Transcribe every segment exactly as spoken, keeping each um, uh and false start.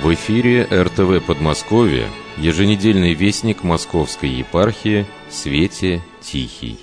В эфире эр тэ вэ Подмосковье, еженедельный вестник Московской епархии «Свете Тихий».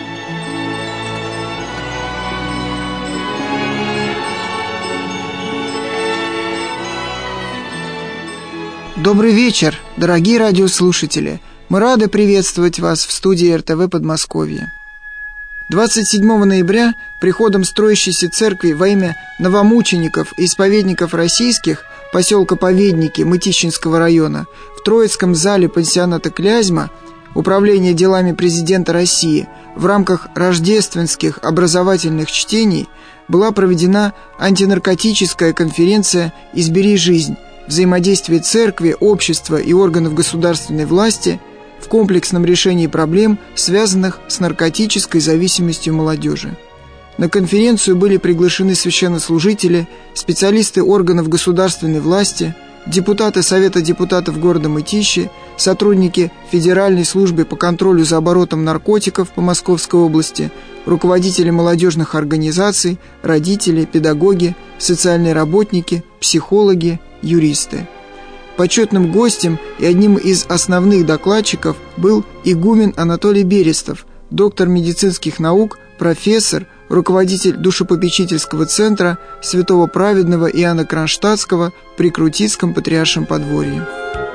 Добрый вечер, дорогие радиослушатели! Мы рады приветствовать вас в студии эр тэ вэ Подмосковье. двадцать седьмого ноября приходом строящейся церкви во имя новомучеников и исповедников российских поселка Поведники Мытищинского района в Троицком зале пансионата Клязьма Управление делами президента России в рамках рождественских образовательных чтений была проведена антинаркотическая конференция «Избери жизнь. Взаимодействие церкви, общества и органов государственной власти в комплексном решении проблем, связанных с наркотической зависимостью молодежи». На конференцию были приглашены священнослужители, специалисты органов государственной власти, депутаты Совета депутатов города Мытищи, сотрудники Федеральной службы по контролю за оборотом наркотиков по Московской области, руководители молодежных организаций, родители, педагоги, социальные работники, психологи, юристы. Почетным гостем и одним из основных докладчиков был игумен Анатолий Берестов, доктор медицинских наук, профессор, руководитель душепопечительского центра святого праведного Иоанна Кронштадтского при Крутицком Патриаршем подворье.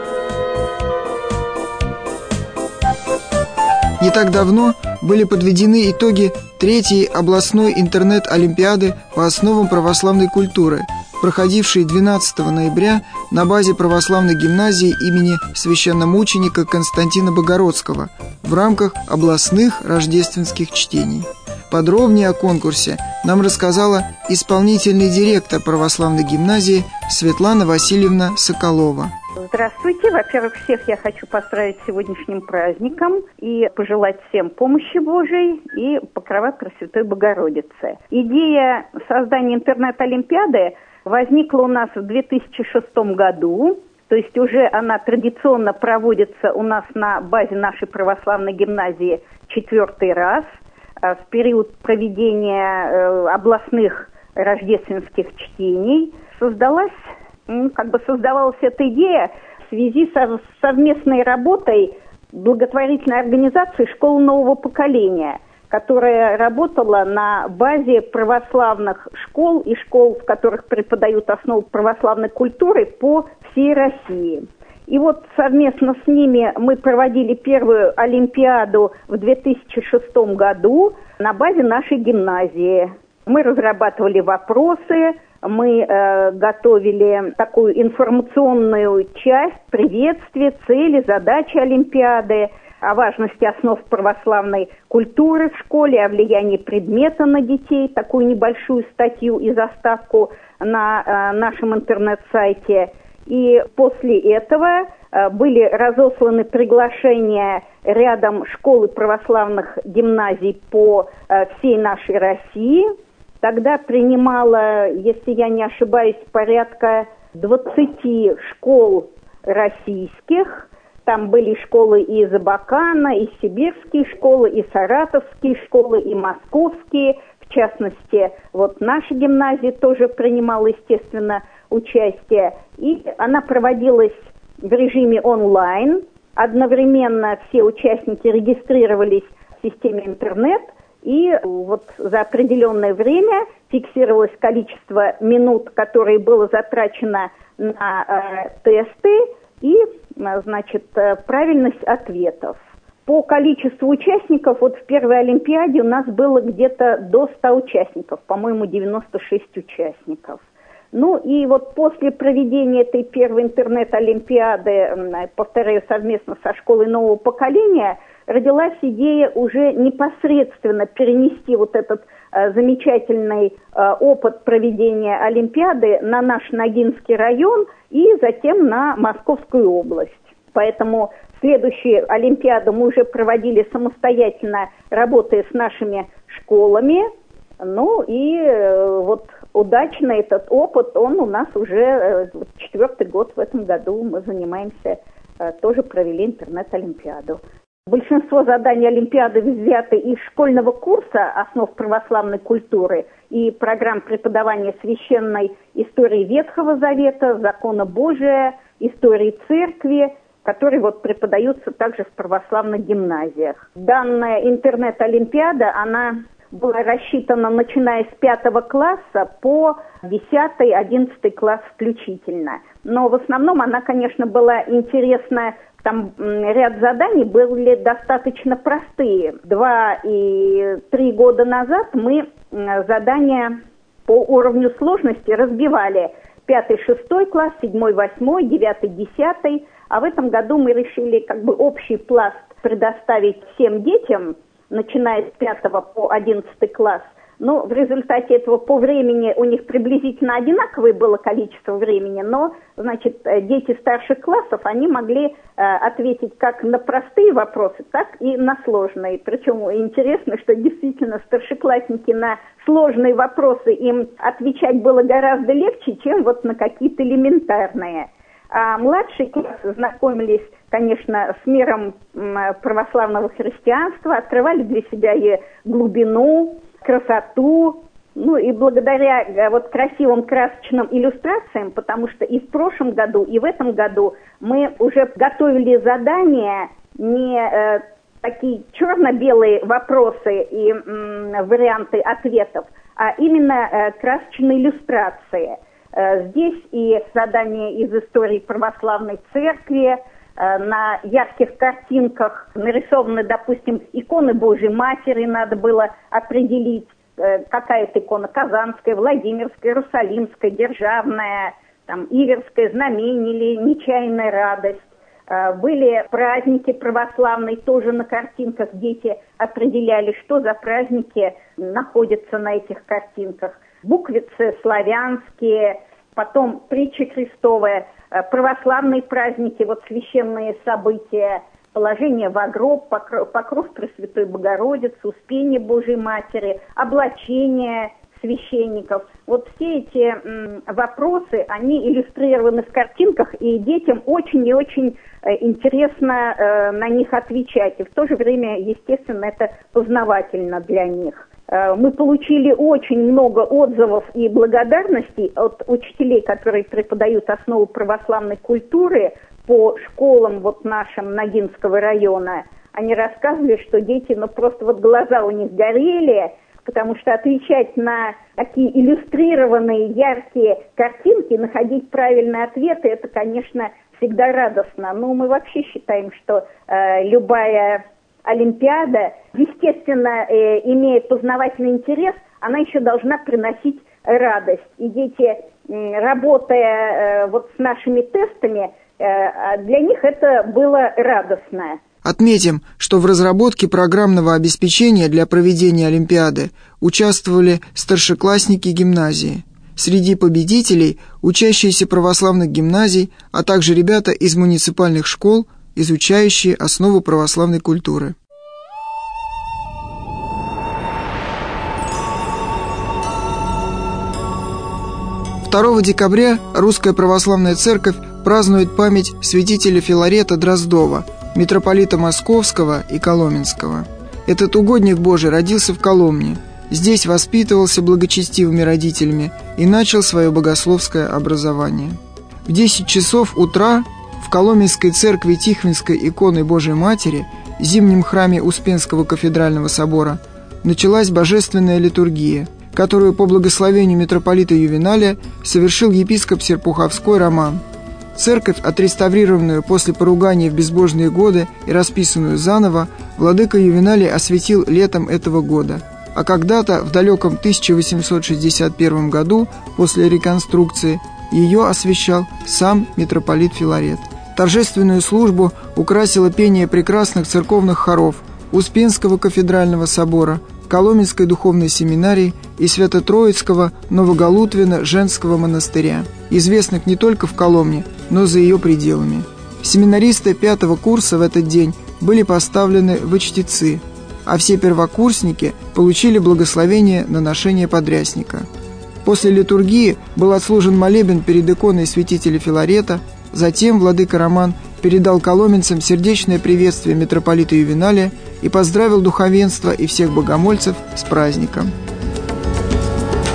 Не так давно были подведены итоги третьей областной интернет-олимпиады по основам православной культуры, проходившей двенадцатого ноября на базе православной гимназии имени священномученика Константина Богородского в рамках областных рождественских чтений. Подробнее о конкурсе нам рассказала исполнительный директор православной гимназии Светлана Васильевна Соколова. Здравствуйте. Во-первых, всех я хочу поздравить с сегодняшним праздником и пожелать всем помощи Божией и покрова Пресвятой Богородицы. Идея создания интернет-олимпиады возникла у нас в две тысячи шестом году, то есть уже она традиционно проводится у нас на базе нашей православной гимназии четвертый раз. В период проведения областных рождественских чтений создалась, как бы создавалась эта идея в связи со совместной работой благотворительной организации «Школа нового поколения», которая работала на базе православных школ и школ, в которых преподают основы православной культуры по всей России. И вот совместно с ними мы проводили первую олимпиаду в две тысячи шестом году на базе нашей гимназии. Мы разрабатывали вопросы, мы э, готовили такую информационную часть, приветствие, цели, задачи олимпиады, о важности основ православной культуры в школе, о влиянии предмета на детей, такую небольшую статью и заставку на э, нашем интернет-сайте. И после этого э, были разосланы приглашения рядом школ и православных гимназий по э, всей нашей России. Тогда принимало, если я не ошибаюсь, порядка двадцати школ российских. Там были школы и из Абакана, и сибирские школы, и саратовские школы, и московские. В частности, вот наша гимназия тоже принимала, естественно, участие. И она проводилась в режиме онлайн. Одновременно все участники регистрировались в системе интернет. И вот за определенное время фиксировалось количество минут, которые было затрачено на э, тесты, и, значит, правильность ответов. По количеству участников, вот в первой олимпиаде у нас было где-то до ста участников, по-моему, девяносто шесть участников. Ну и вот после проведения этой первой интернет-олимпиады, повторяю, совместно со школой нового поколения, родилась идея уже непосредственно перенести вот этот э, замечательный э, опыт проведения олимпиады на наш Ногинский район и затем на Московскую область. Поэтому следующую олимпиаду мы уже проводили самостоятельно, работая с нашими школами. Ну и э, вот удачно этот опыт, он у нас уже э, четвертый год в этом году мы занимаемся, э, тоже провели интернет-олимпиаду. Большинство заданий олимпиады взяты из школьного курса основ православной культуры и программ преподавания священной истории Ветхого Завета, закона Божия, истории церкви, которые вот преподаются также в православных гимназиях. Данная интернет-олимпиада, она была рассчитана начиная с пятого класса по десятый-одиннадцатый класс включительно. Но в основном она, конечно, была интересна. Там ряд заданий были достаточно простые. Два и три года назад мы задания по уровню сложности разбивали. Пятый, шестой класс, седьмой, восьмой, девятый, десятый. А в этом году мы решили как бы общий пласт предоставить всем детям, начиная с пятого по одиннадцатый класс. Но в результате этого по времени у них приблизительно одинаковое было количество времени, но, значит, дети старших классов, они могли э, ответить как на простые вопросы, так и на сложные. Причем интересно, что действительно старшеклассники на сложные вопросы им отвечать было гораздо легче, чем вот на какие-то элементарные. А младшие классы знакомились, конечно, с миром православного христианства, открывали для себя и глубину, красоту, ну и благодаря вот красивым красочным иллюстрациям, потому что и в прошлом году, и в этом году мы уже готовили задания, не э, такие черно-белые вопросы и м, варианты ответов, а именно э, красочные иллюстрации. Э, здесь и задания из истории православной церкви, э, на ярких картинках нарисованы, допустим, иконы Божьей Матери, надо было определить, э, какая это икона: Казанская, Владимирская, Иерусалимская, Державная, там, Иверская, Знамение или Нечаянная радость. Э, были праздники православные, тоже на картинках дети определяли, что за праздники находятся на этих картинках. Буквицы славянские, потом притчи Христовые, православные праздники, вот священные события, положение во гроб, покров Пресвятой Богородицы, Успение Божьей Матери, облачение священников. Вот все эти м, вопросы, они иллюстрированы в картинках, и детям очень и очень э, интересно э, на них отвечать. И в то же время, естественно, это познавательно для них. Мы получили очень много отзывов и благодарностей от учителей, которые преподают основу православной культуры по школам вот нашим Ногинского района. Они рассказывали, что дети, ну просто вот глаза у них горели, потому что отвечать на такие иллюстрированные яркие картинки, находить правильные ответы, это, конечно, всегда радостно. Но мы вообще считаем, что э, любая олимпиада, естественно, э, имея познавательный интерес, она еще должна приносить радость. И дети, э, работая э, вот с нашими тестами, э, для них это было радостно. Отметим, что в разработке программного обеспечения для проведения олимпиады участвовали старшеклассники гимназии. Среди победителей учащиеся православных гимназий, а также ребята из муниципальных школ, изучающие основу православной культуры. второго декабря Русская Православная Церковь празднует память святителя Филарета Дроздова, митрополита Московского и Коломенского. Этот угодник Божий родился в Коломне. Здесь воспитывался благочестивыми родителями и начал свое богословское образование. В десять часов утра в Коломенской церкви Тихвинской иконы Божией Матери, зимнем храме Успенского кафедрального собора, началась божественная литургия, которую по благословению митрополита Ювеналия совершил епископ Серпуховской Роман. Церковь, отреставрированную после поругания в безбожные годы и расписанную заново, владыка Ювеналий осветил летом этого года. А когда-то, в далеком тысяча восемьсот шестьдесят первом году, после реконструкции, ее освящал сам митрополит Филарет. Торжественную службу украсило пение прекрасных церковных хоров Успенского кафедрального собора, Коломенской духовной семинарии и Свято-Троицкого Новоголутвина женского монастыря, известных не только в Коломне, но за ее пределами. Семинаристы пятого курса в этот день были поставлены в чтецы, а все первокурсники получили благословение на ношение подрясника. После литургии был отслужен молебен перед иконой святителя Филарета, затем владыка Роман передал коломенцам сердечное приветствие митрополита Ювеналия и поздравил духовенство и всех богомольцев с праздником.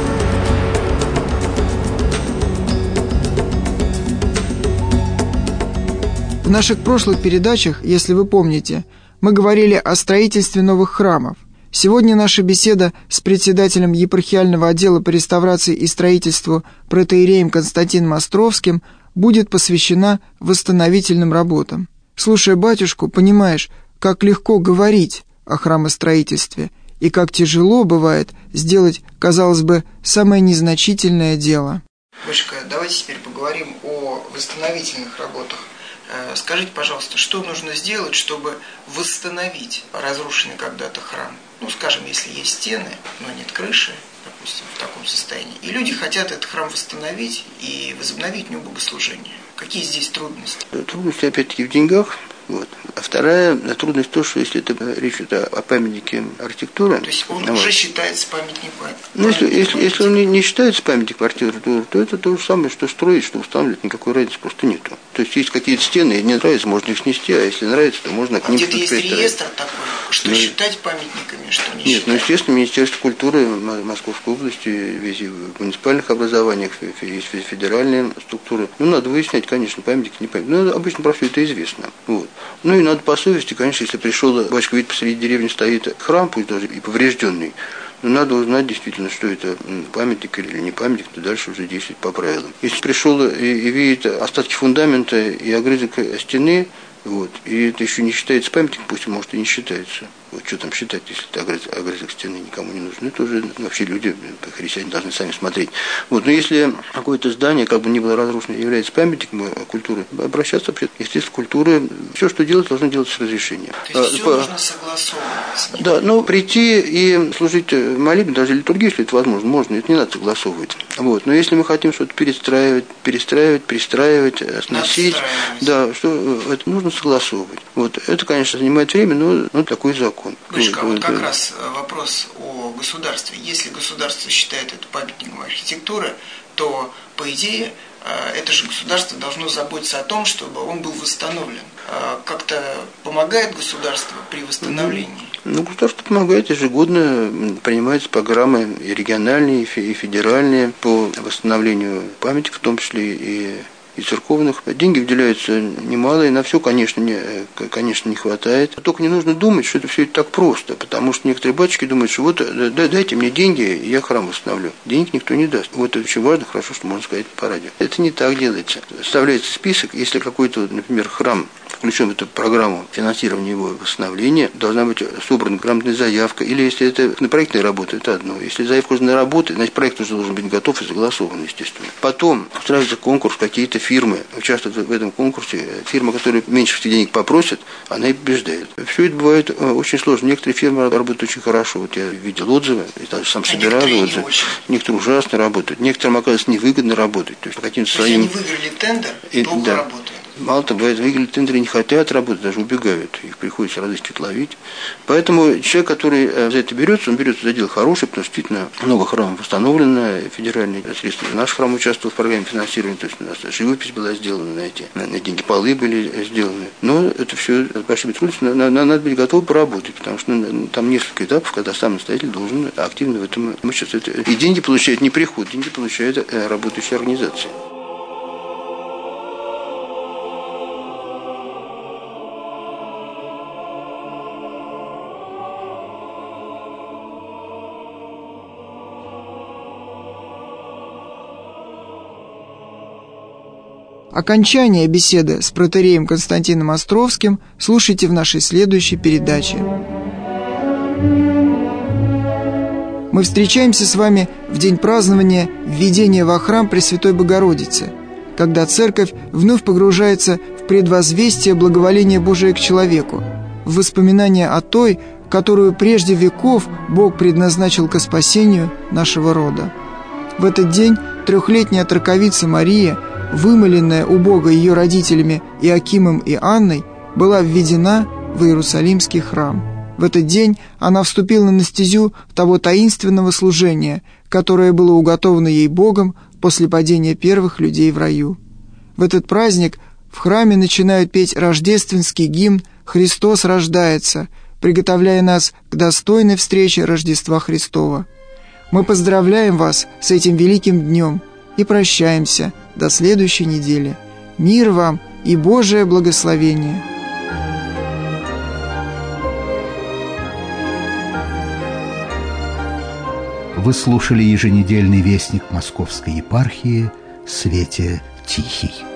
В наших прошлых передачах, если вы помните, мы говорили о строительстве новых храмов. Сегодня наша беседа с председателем епархиального отдела по реставрации и строительству протоиереем Константином Островским будет посвящена восстановительным работам. Слушая батюшку, понимаешь, как легко говорить о храмостроительстве и как тяжело бывает сделать, казалось бы, самое незначительное дело. Батюшка, давайте теперь поговорим о восстановительных работах. Скажите, пожалуйста, что нужно сделать, чтобы восстановить разрушенный когда-то храм? Ну, скажем, если есть стены, но нет крыши, допустим, в таком состоянии, и люди хотят этот храм восстановить и возобновить в нем богослужение. Какие здесь трудности? Трудности, опять-таки, в деньгах. Вот. А вторая трудность то, что если это речь идет о, о памятнике архитектуры... То есть он вот, уже считается памятником? Ну, если, если, если он не, не считается памятником архитектуры, то это то же самое, что строить, что устанавливать, никакой разницы просто нету. То есть есть какие-то стены, и не нравится, можно их снести, а если нравится, то можно к ним что-то что-то есть реестр такой, что ну, считать памятниками, что не Нет, считать? ну, естественно, Министерство культуры Московской области, везде в муниципальных образованиях, есть федеральные структуры. Ну, надо выяснять, конечно, памятник, не памятник. Ну, обычно про все это известно. Вот. Ну, и надо по совести, конечно, если пришел, батюшка, видит, посреди деревни стоит храм, пусть даже и поврежденный, но надо узнать действительно, что это памятник или не памятник, то дальше уже действовать по правилам. Если пришел и, и видит остатки фундамента и огрызок стены, вот, и это еще не считается памятником, пусть, может, и не считается. Вот, что там считать, если это огрызок, огрызок стены никому не нужен. Это уже вообще люди, христиане, должны сами смотреть. Вот, но если какое-то здание, как бы ни было разрушено, является памятником культуры, обращаться вообще. Естественно, культуры, все, что делать, должно делать с разрешения. То есть все По... нужно согласовывать. Да, но прийти и служить молитву, даже литургию, если это возможно, можно, это не надо согласовывать. Вот, но если мы хотим что-то перестраивать, перестраивать, перестраивать, сносить, да, что это нужно согласовывать. Вот, это, конечно, занимает время, но, но такой закон. Батюшка, вот как раз вопрос о государстве. Если государство считает это памятником архитектуры, то, по идее, это же государство должно заботиться о том, чтобы он был восстановлен. Как-то помогает государство при восстановлении? Ну, государство помогает ежегодно, принимаются программы и региональные, и федеральные по восстановлению памятников, в том числе и и церковных. Деньги выделяются немалые, на все, конечно, не, конечно, не хватает. Только не нужно думать, что это все это так просто, потому что некоторые батюшки думают, что вот дайте мне деньги, и я храм восстановлю. Денег никто не даст. Вот это очень важно, хорошо, что можно сказать по радио. Это не так делается. Составляется список, если какой-то, например, храм включен в эту программу финансирования его восстановления, должна быть собрана грамотная заявка, или если это на проектные работы, это одно. Если заявка уже на работы, значит, проект уже должен быть готов и согласован, естественно. Потом устраивается конкурс, какие-то фирмы участвуют в этом конкурсе. Фирма, которая меньше всего денег попросит, она и побеждает. Все это бывает очень сложно. Некоторые фирмы работают очень хорошо. Вот я видел отзывы, я даже сам собирал отзывы. Некоторые ужасно работают. Некоторым, оказывается, невыгодно работать. То есть, по каким-то своим... они выиграли тендер, и долго да. работают. Мало того, выиграли тендеры, не хотят работать, даже убегают. Их приходится разыскивать, ловить. Поэтому человек, который за это берется, он берется за дело хорошее, потому что действительно много храмов восстановлено, федеральные средства. Наш храм участвовал в программе финансирования, то есть у нас живопись была сделана на эти, на деньги, полы были сделаны. Но это все с большими трудностями, надо быть готовым поработать, потому что ну, там несколько этапов, когда сам настоятель должен активно в этом участвовать. И деньги получает не приход, деньги получает работающая организация. Окончание беседы с протоиереем Константином Островским слушайте в нашей следующей передаче. Мы встречаемся с вами в день празднования введения во храм Пресвятой Богородицы, когда Церковь вновь погружается в предвозвестие благоволения Божия к человеку, в воспоминания о той, которую прежде веков Бог предназначил ко спасению нашего рода. В этот день трехлетняя отроковица Мария, вымоленная у Бога ее родителями Иоакимом и Анной, была введена в Иерусалимский храм. В этот день она вступила на стезю того таинственного служения, которое было уготовано ей Богом после падения первых людей в раю. В этот праздник в храме начинают петь рождественский гимн «Христос рождается», приготовляя нас к достойной встрече Рождества Христова. Мы поздравляем вас с этим великим днем и прощаемся до следующей недели. Мир вам и Божие благословение. Вы слушали еженедельный вестник Московской епархии «Свете Тихий».